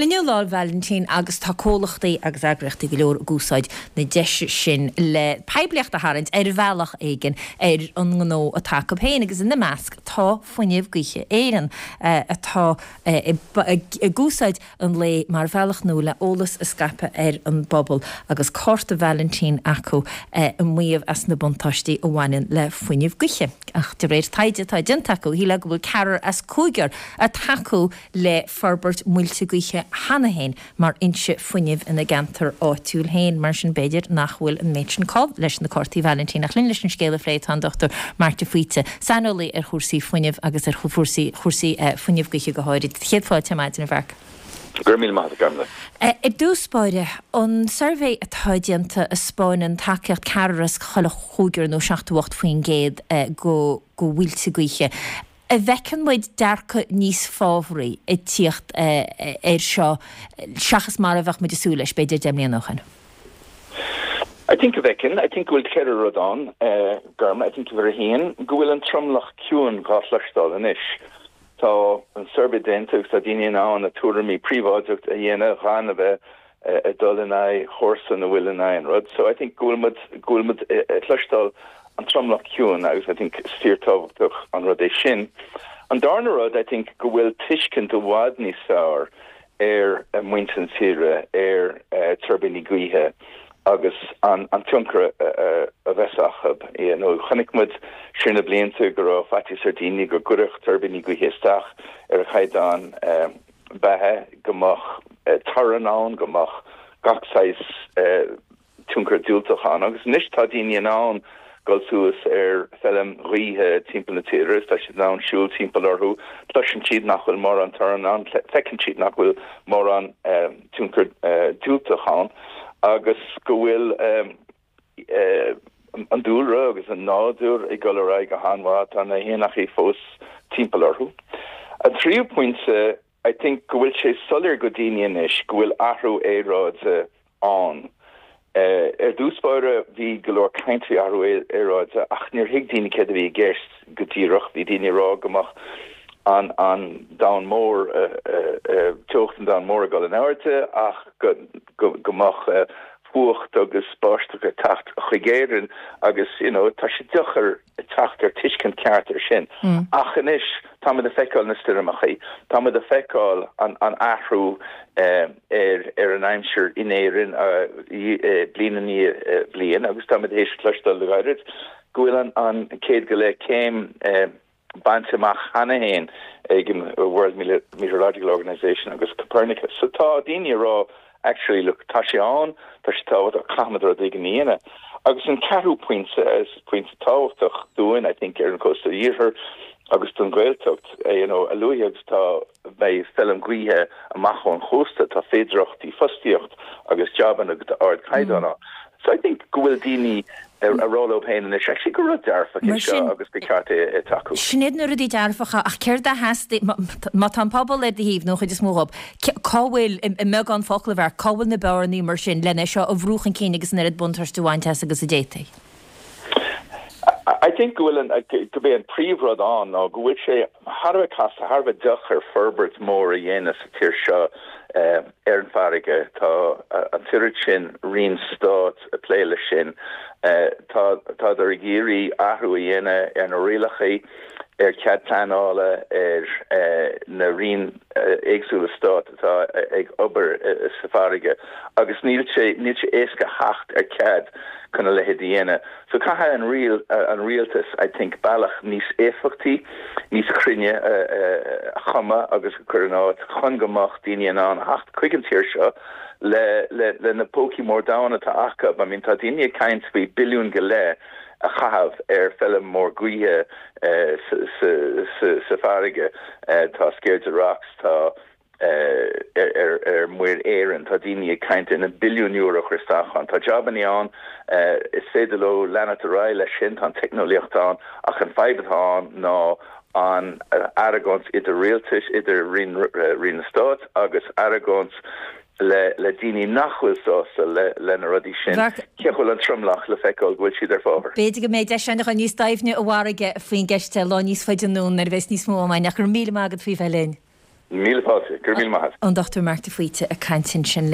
Liniuláil Valentín agus tá cólachtaí agus agrachtaí go leor gúsáid na deise sin le pebliacht a harint bhealach éigen an gó atá go héin agus in na measc tá foiineh guiche éan atá gúsáid an le mar bhealach nó le ólas a scape an bobbal agus córta Valentín acu an muomh as na buntáistí ó bhhain le foiineh guiche. Ach de réir taide tá den taú hí le go bhfuil cearar as cúigear a taú le Forbert muilte guiche hanna héin mar inse foiineh ina gantar áitiúil héin mar sin beidir nachhfuil an méidsin cob leis na córtaí Valentín nach linn leis an scéile fréid an Dr. Marta Fuite sanolaí chósaí foiineh agus chósaí foiineh guiche go háirí chéadfáil temáid in bhar. Gur míle maith gamla. I dúspáide an survey atá dianta a Spáin an takeocht cearas chola chúigear nó 68 faoin géad go bhfuilte guiche. A bhecin muid dearcha níos fáhraí I tíocht seo seachas mar a bheith muid asú leis beidir deimlíon nachan. I think gohfuil ceir rodán garma, I think bhar héan gohfuil an tromlach ciúin gá leistáil in isis. Tá an survey dentucht a daine ná an a túramí príváideacht a dhéana gan a bheith a dul in chósa na bhfuil in an rud. So I think gohfuil leistáil an tromlach ciúin agus I think stíortáhachtach an rud é sin. An darna rud I think go bhfuil tuiscint do bhád níos fearr a muintean tíre turbíní guithe agus an tionchar a bheitachab. Channicmid sinna blianta gur fatí sardíní gur gurach turbíní guithe isteach a chaidán bethe gomach taranán gomach gachsáis tionchar dúltach an agus níos tá daine an Golsúas fellim ríthe timppla na tíras, tá si ná siúil timppla orthú, tá sin siad nachhfuil mór an taranán, fecinn siad nachhfuil mór an tionchar dúltach an. Agus go bhfuil an dúra agus an nádúr I go raig a hanhá an a hénach I fós timppla orthú. A tríú pointse, I think go bhfuil sé solir go daine is go bhfuil ahrú éráidse an. Dúspáire bhí go leor caintí ahrú éráidse ach níor hiag daine céad a bhí gceist go tíreach bhí daine rá gomach an down mór tuachtan down mór a go an áirte ach gomach fuacht agus báisteach a tacht chuigéireann agus tá sé duchar tacht tuiscint ceart sin. Ach inis tá a feicáil na stíramachí, tá a feicáil an ahrú an aimseir inéireann blianan ní blian agus tá hééis leistal le gairid gohfuil an céad go le céim bantamach hanna héin gin World Meteorological Organization agus Copernicus. So tá daine rá actually look tá sé an, tá sé táhat a chamadra ag níana. Agus an carú pointse táhachtach dúin, I think an costa díhir agus don ghailtocht a luí agus tá bei fellim guithe a machán chósta tá féidireachtaí fostíocht agus jaban agus ard caidanna. So I think go bhfuil daine a róla péin is actually go rud dearfach agus bicarte taú. Snéad nu rudí dearfacha ach céir de heasta má tá pobl le híomh nó chuid is móhab. Cáhfuil I meag an focail bhar cáhfuil na bearnaí mar sin lena seo a bhrúchan cíine agus narid buntarstúhainte agus a déta. I think go be an príomhrad an ná go bhfuil sé Harbh casta Harbh duchar Forbert mór a dhéana sa tíir seo an farige tá an tíir sin rion stát a pléile sin tá ar géirí ahrú a dhéana an rialachaí cead planála na rion éagsúla stát atá ag obair sa farige agus níl sé éasca hacht ar cead chuna le dhéana. So caithe an rialtas I think bailach níos éfachtaí, níos crinne chuma agus chur an áit chun gomach daine an hacht chuig an tíir seo le na póci mór dána tá acab. I mean tá daine caint bhí billiún go le a chahabh fellim mór guithe sa farige tá Scared of Rocks tá muir éan tá daine caint in €1 billion chuirstachan. Tá jaban an is féidir le lena a rá le sin an technoliachtán ach an feibeán ná an aragons idir réaltas idir rin stát agus aragons le daine nachhfuil sásta lena rudí sin ceachfuil an tromlach le feicáil bhfuil siad ar fábhar. Beidir go méid deis nach níos daimhne ó bharige faoin geiste lá níos faidir nún ar bheits níos mó amhain nach gur míle mágad faoi bheilin. Míle fáilte, gur míle maith. An Dr. Marta Fuite a caiintin sin